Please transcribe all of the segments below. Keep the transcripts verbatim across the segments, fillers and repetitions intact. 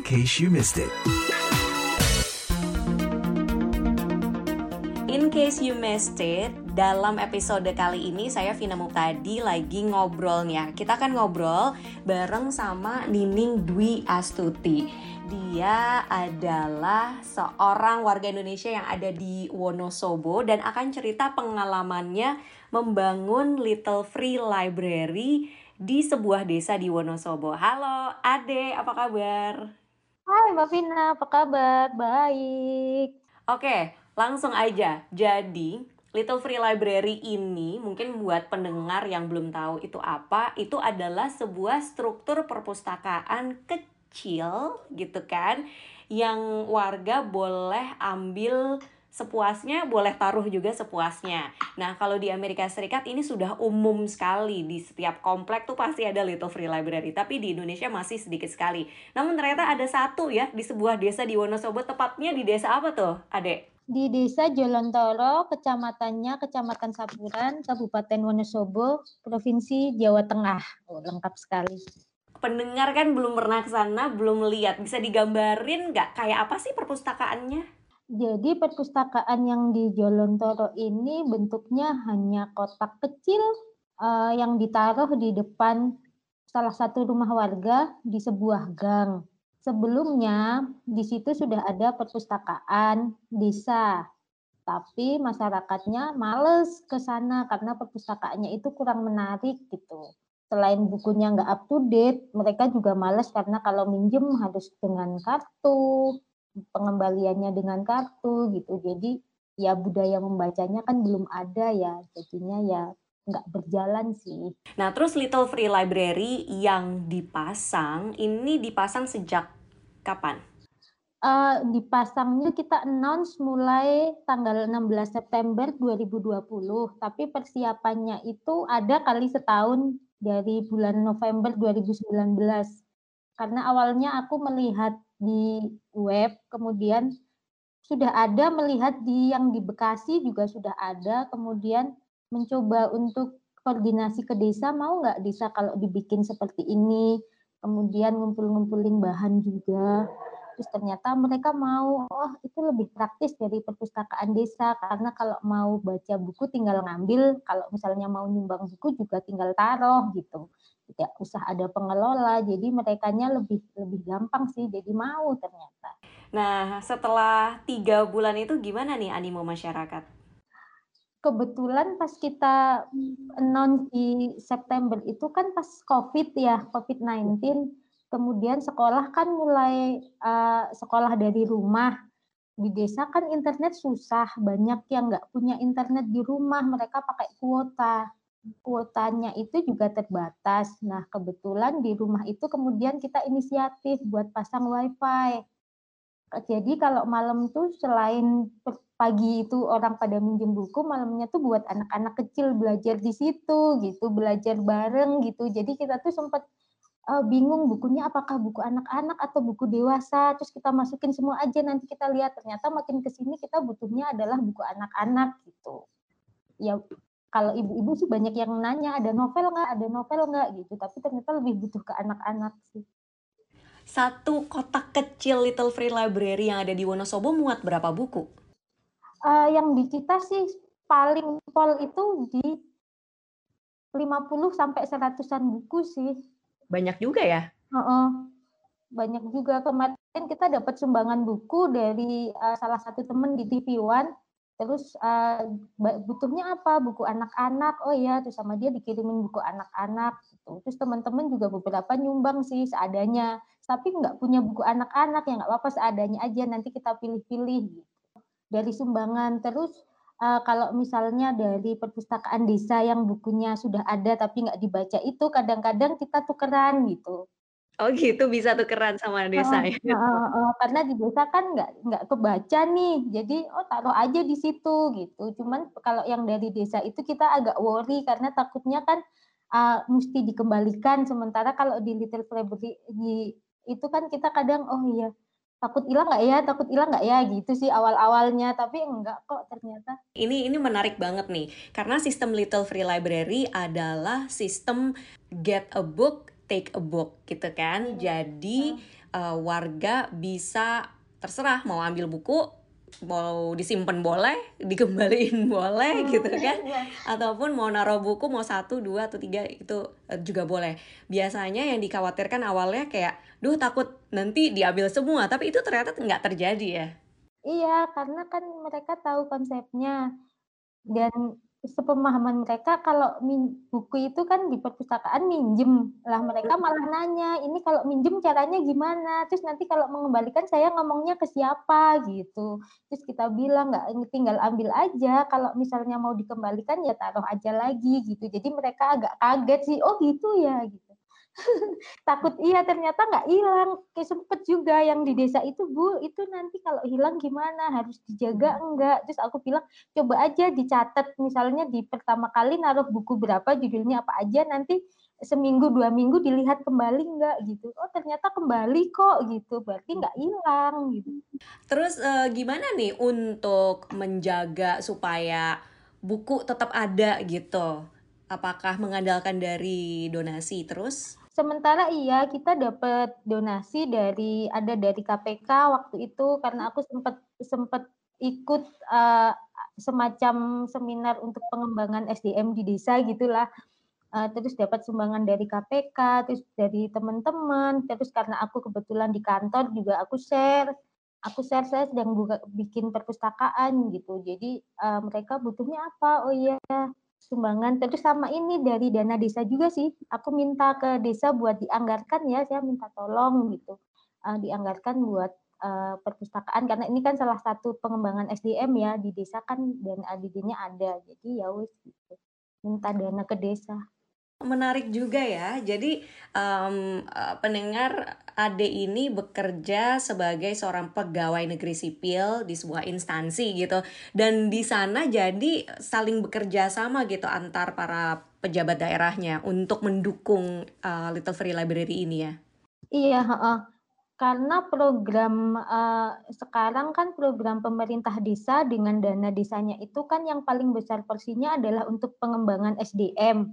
case you missed it. In case you missed it, dalam episode kali ini saya Vina Muptadi lagi ngobrol nih. Kita akan ngobrol bareng sama Nining Dwi Astuti. Dia adalah seorang warga Indonesia yang ada di Wonosobo dan akan cerita pengalamannya membangun Little Free Library di sebuah desa di Wonosobo. Halo Ade, apa kabar? Hai Mbak Vina, apa kabar? Baik. Oke, langsung aja. Jadi, Little Free Library ini mungkin buat pendengar yang belum tahu itu apa, itu adalah sebuah struktur perpustakaan kecil gitu kan, yang warga boleh ambil sepuasnya, boleh taruh juga sepuasnya. Nah, kalau di Amerika Serikat ini sudah umum sekali. Di setiap komplek tuh pasti ada Little Free Library. Tapi di Indonesia masih sedikit sekali. Namun ternyata ada satu ya di sebuah desa di Wonosobo. Tepatnya di desa apa tuh, Adek? Di desa Jolontoro, kecamatannya Kecamatan Sapuran, Kabupaten Wonosobo, Provinsi Jawa Tengah. Oh, lengkap sekali. Pendengar kan belum pernah ke sana, belum lihat. Bisa digambarin nggak kayak apa sih perpustakaannya? Jadi perpustakaan yang di Jolontoro ini bentuknya hanya kotak kecil uh, yang ditaruh di depan salah satu rumah warga di sebuah gang. Sebelumnya di situ sudah ada perpustakaan desa, tapi masyarakatnya males ke sana karena perpustakaannya itu kurang menarik gitu. Selain bukunya nggak up to date, mereka juga males karena kalau minjem harus dengan kartu, pengembaliannya dengan kartu gitu. Jadi ya budaya membacanya kan belum ada ya, jadinya ya nggak berjalan sih. Nah, terus Little Free Library yang dipasang, ini dipasang sejak kapan? Uh, dipasangnya kita announce mulai tanggal enam belas September dua ribu dua puluh, tapi persiapannya itu ada kali setahun dari bulan November dua ribu sembilan belas. Karena awalnya aku melihat di web, kemudian sudah ada melihat di yang di Bekasi juga sudah ada, kemudian mencoba untuk koordinasi ke desa, mau nggak desa kalau dibikin seperti ini, kemudian ngumpul-ngumpulin bahan juga. Terus ternyata mereka mau, oh itu lebih praktis dari perpustakaan desa, karena kalau mau baca buku tinggal ngambil, kalau misalnya mau nyumbang buku juga tinggal taruh gitu. Tidak usah ada pengelola, jadi merekanya lebih lebih gampang sih, jadi mau ternyata. Nah, setelah tiga bulan itu gimana nih animo masyarakat? Kebetulan pas kita announce di September itu kan pas COVID ya, covid sembilan belas, kemudian sekolah kan mulai uh, sekolah dari rumah. Di desa kan internet susah, banyak yang nggak punya internet di rumah, mereka pakai kuota. Kuotanya itu juga terbatas. Nah, kebetulan di rumah itu kemudian kita inisiatif buat pasang wifi. Jadi kalau malam tuh selain pagi itu orang pada minjem buku, malamnya tuh buat anak-anak kecil belajar di situ gitu, belajar bareng gitu. Jadi kita tuh sempat uh, bingung bukunya apakah buku anak-anak atau buku dewasa. Terus kita masukin semua aja, nanti kita lihat ternyata makin kesini kita butuhnya adalah buku anak-anak gitu. Ya kalau ibu-ibu sih banyak yang nanya, ada novel nggak, ada novel nggak gitu. Tapi ternyata lebih butuh ke anak-anak sih. Satu kotak kecil Little Free Library yang ada di Wonosobo muat berapa buku? Uh, yang di kita sih paling pol itu di lima puluh sampai seratusan buku sih. Banyak juga ya? Uh-uh. Banyak juga. Kemarin kita dapat sumbangan buku dari uh, salah satu teman di T V One. Terus uh, butuhnya apa? Buku anak-anak. Oh iya, terus sama dia dikirimin buku anak-anak gitu. Terus teman-teman juga beberapa nyumbang sih seadanya. Tapi nggak punya buku anak-anak, ya nggak apa-apa seadanya aja. Nanti kita pilih-pilih gitu. Dari sumbangan. Terus uh, kalau misalnya dari perpustakaan desa yang bukunya sudah ada tapi nggak dibaca itu, kadang-kadang kita tukeran gitu. Oh gitu, bisa tukeran sama desa ya? Uh, uh, uh, karena di desa kan nggak nggak kebaca nih, jadi oh taruh aja di situ gitu. Cuman kalau yang dari desa itu kita agak worry karena takutnya kan uh, mesti dikembalikan. Sementara kalau di Little Library itu kan kita kadang oh iya takut hilang nggak ya, takut hilang nggak ya gitu sih awal-awalnya, tapi enggak kok ternyata. Ini ini menarik banget nih, karena sistem Little Free Library adalah sistem get a book, take a book gitu kan. Jadi uh, warga bisa terserah mau ambil buku, mau disimpan boleh, dikembaliin boleh gitu kan, ataupun mau naruh buku mau satu, dua atau tiga itu juga boleh. Biasanya yang dikhawatirkan awalnya kayak, duh takut nanti diambil semua, tapi itu ternyata nggak terjadi ya. Iya, karena kan mereka tahu konsepnya dan sepemahaman mereka kalau min buku itu kan di perpustakaan minjem, lah mereka malah nanya, "Ini kalau minjem caranya gimana? Terus nanti kalau mengembalikan saya ngomongnya ke siapa?" Gitu. Terus kita bilang, "Nggak, ini tinggal ambil aja, kalau misalnya mau dikembalikan ya taruh aja lagi," gitu. Jadi mereka agak kaget sih, "Oh gitu ya?" Gitu. Takut iya, ternyata nggak hilang. Kayak sempet juga yang di desa itu, "Bu, itu nanti kalau hilang gimana? Harus dijaga enggak?" Terus aku bilang, "Coba aja dicatat, misalnya di pertama kali naruh buku berapa, judulnya apa aja, nanti seminggu, dua minggu dilihat kembali nggak?" Gitu. "Oh ternyata kembali kok," gitu. Berarti nggak hilang, gitu. Terus uh, gimana nih untuk menjaga supaya buku tetap ada gitu? Apakah mengandalkan dari donasi terus? Sementara iya, kita dapat donasi dari ada dari K P K waktu itu karena aku sempet sempet ikut, eee, semacam seminar untuk pengembangan S D M di desa gitulah. Eee, terus dapat sumbangan dari K P K, terus dari teman-teman, terus karena aku kebetulan di kantor juga aku share, aku share, "Saya sedang buka bikin perpustakaan," gitu. Jadi, eee, mereka butuhnya apa, oh iya, sumbangan. Terus sama ini dari dana desa juga sih, aku minta ke desa buat dianggarkan ya, saya minta tolong gitu, eee, dianggarkan buat, eee, perpustakaan karena ini kan salah satu pengembangan S D M ya, di desa kan dana A D D-nya ada, jadi ya wis gitu, minta dana ke desa. Menarik juga ya. Jadi um, uh, pendengar Ade ini bekerja sebagai seorang pegawai negeri sipil di sebuah instansi gitu. Dan di sana jadi saling bekerja sama gitu antar para pejabat daerahnya untuk mendukung uh, Little Free Library ini ya. Iya, heeh. Karena program, eee, sekarang kan program pemerintah desa dengan dana desanya itu kan yang paling besar porsinya adalah untuk pengembangan S D M.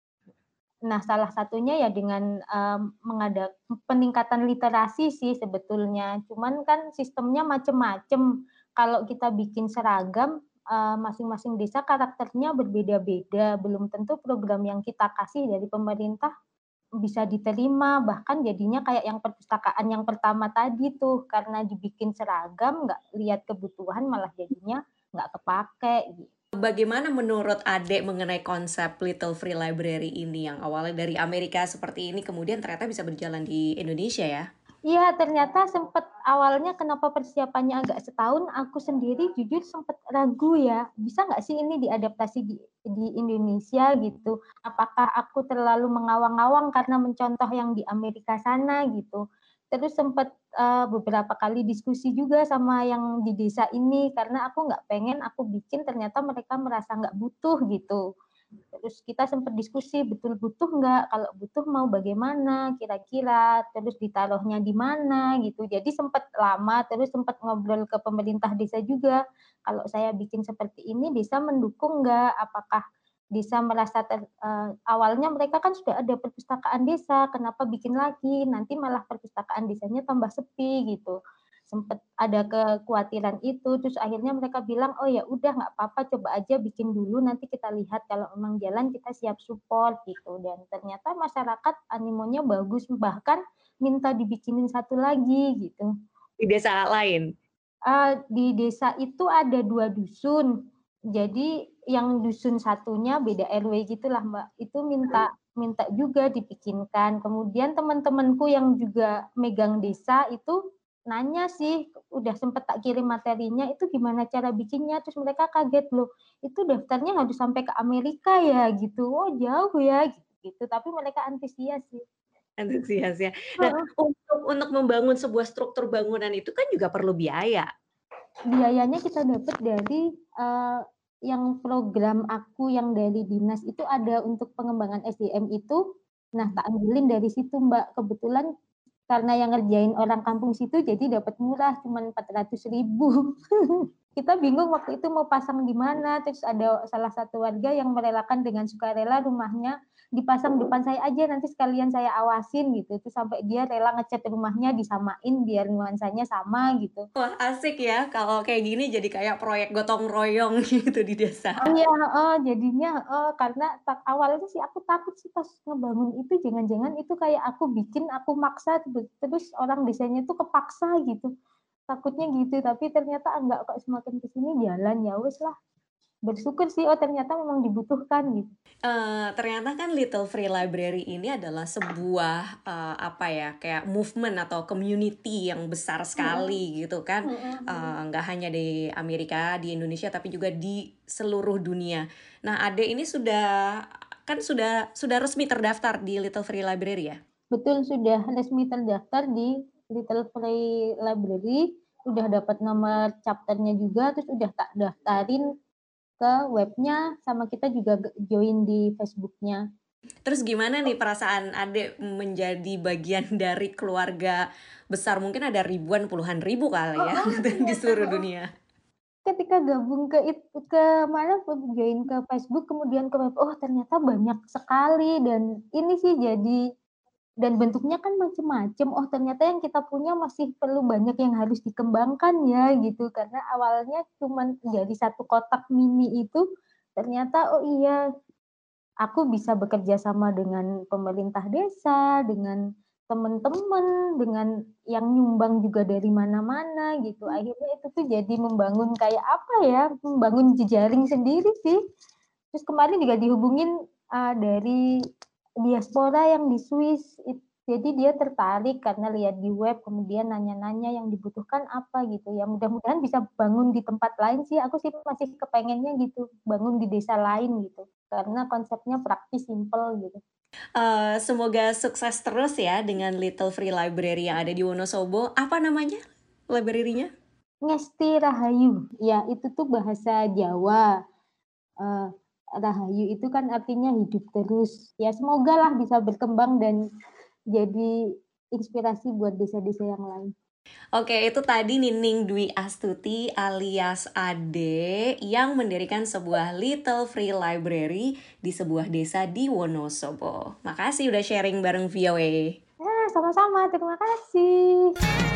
Nah, salah satunya ya dengan, eee, mengadak peningkatan literasi sih sebetulnya, cuman kan sistemnya macem-macem. Kalau kita bikin seragam, eee, masing-masing desa karakternya berbeda-beda, belum tentu program yang kita kasih dari pemerintah bisa diterima, bahkan jadinya kayak yang perpustakaan yang pertama tadi tuh, karena dibikin seragam, nggak lihat kebutuhan malah jadinya nggak kepake, gitu. Bagaimana menurut Ade mengenai konsep Little Free Library ini yang awalnya dari Amerika seperti ini kemudian ternyata bisa berjalan di Indonesia ya? Iya, ternyata sempet awalnya kenapa persiapannya agak setahun, aku sendiri jujur sempet ragu ya, bisa nggak sih ini diadaptasi di di Indonesia gitu. Apakah aku terlalu mengawang-awang karena mencontoh yang di Amerika sana gitu. Terus sempet, eee, beberapa kali diskusi juga sama yang di desa ini, karena aku nggak pengen aku bikin ternyata mereka merasa nggak butuh gitu. Terus kita sempat diskusi, betul butuh nggak? Kalau butuh mau bagaimana kira-kira? Terus ditaruhnya di mana gitu. Jadi sempat lama, terus sempat ngobrol ke pemerintah desa juga. Kalau saya bikin seperti ini, desa mendukung nggak? Apakah desa merasa ter, eee, awalnya mereka kan sudah ada perpustakaan desa, kenapa bikin lagi? Nanti malah perpustakaan desanya tambah sepi gitu. Sempet ada kekhawatiran itu, terus akhirnya mereka bilang, "Oh ya udah nggak apa-apa, coba aja bikin dulu, nanti kita lihat kalau memang jalan kita siap support," gitu. Dan ternyata masyarakat animonya bagus, bahkan minta dibikinin satu lagi gitu. Di desa lain? Eee, di desa itu ada dua dusun. Jadi yang dusun satunya beda R W gitulah, Mbak, itu minta minta juga dibikinkan. Kemudian teman-temanku yang juga megang desa itu nanya sih, udah sempet tak kirim materinya, "Itu gimana cara bikinnya?" Terus mereka kaget, "Loh, itu daftarnya harus sampai ke Amerika ya?" Gitu. "Oh, jauh ya?" Gitu-gitu, tapi mereka antusias sih. Antusias ya. Nah, Heeh. untuk untuk membangun sebuah struktur bangunan itu kan juga perlu biaya. Biayanya kita dapat dari, eee, yang program aku yang dari dinas itu ada untuk pengembangan S D M itu, nah tak ambilin dari situ, Mbak. Kebetulan karena yang ngerjain orang kampung situ jadi dapat murah, cuman empat ratus ribu. kita bingung waktu itu mau pasang di mana, terus ada salah satu warga yang merelakan dengan sukarela rumahnya dipasang depan saya aja, nanti sekalian saya awasin gitu. Terus sampai dia rela ngecat rumahnya disamain biar nuansanya sama gitu. Wah, asik ya kalau kayak gini, jadi kayak proyek gotong royong gitu di desa. Iya, heeh, jadinya heeh, karena tak awalnya sih aku takut sih pas ngebangun itu, jangan-jangan itu kayak aku bikin, aku maksa terus orang desanya tuh kepaksa gitu. Takutnya gitu, tapi ternyata enggak kok, semakin ke sini jalan, ya wes lah. Bersyukur sih, oh ternyata memang dibutuhkan gitu. Uh, ternyata kan Little Free Library ini adalah sebuah uh, apa ya, kayak movement atau community yang besar sekali mm-hmm. gitu kan. Uh, nggak hanya di Amerika, di Indonesia, tapi juga di seluruh dunia. Nah, Ade ini sudah kan sudah sudah resmi terdaftar di Little Free Library ya? Betul, sudah resmi terdaftar di Little Free Library, udah dapat nomor chapternya juga, terus udah tak daftarin ke webnya, sama kita juga join di Facebooknya. Terus gimana nih perasaan Ade menjadi bagian dari keluarga besar? Mungkin ada ribuan, puluhan ribu kali ya oh, oh, di seluruh oh. dunia. Ketika gabung ke ke mana join ke Facebook, kemudian ke web, oh ternyata banyak sekali, dan ini sih jadi dan bentuknya kan macam-macam. Oh ternyata yang kita punya masih perlu banyak yang harus dikembangkan ya gitu, karena awalnya cuma jadi satu kotak mini itu, ternyata oh iya aku bisa bekerja sama dengan pemerintah desa, dengan teman-teman, dengan yang nyumbang juga dari mana-mana gitu. Akhirnya itu tuh jadi membangun kayak apa ya, membangun jejaring sendiri sih. Terus kemarin juga dihubungin uh, dari diaspora yang di Swiss, jadi dia tertarik karena lihat di web, kemudian nanya-nanya yang dibutuhkan apa gitu ya. Mudah-mudahan bisa bangun di tempat lain sih, aku sih masih kepengennya gitu, bangun di desa lain gitu, karena konsepnya praktis, simple gitu. Uh, semoga sukses terus ya dengan Little Free Library yang ada di Wonosobo. Apa namanya library-nya? Ngesti Rahayu, ya itu tuh bahasa Jawa. Uh, Rahayu itu kan artinya hidup terus. Ya semoga lah bisa berkembang dan jadi inspirasi buat desa-desa yang lain. Oke, itu tadi Nining Dwi Astuti alias Ade yang mendirikan sebuah Little Free Library di sebuah desa di Wonosobo. Makasih udah sharing bareng V O A. Ya, sama-sama. Terima kasih.